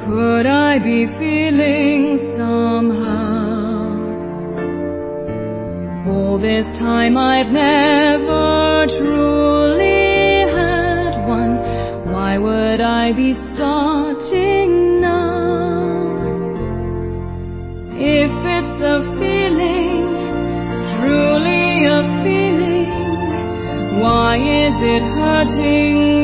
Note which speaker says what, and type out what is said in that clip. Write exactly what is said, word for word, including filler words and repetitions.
Speaker 1: could I be feeling somehow? All this time I've never truly had one. Why would I be starting now? If it's a feeling, truly a feeling, why is it hurting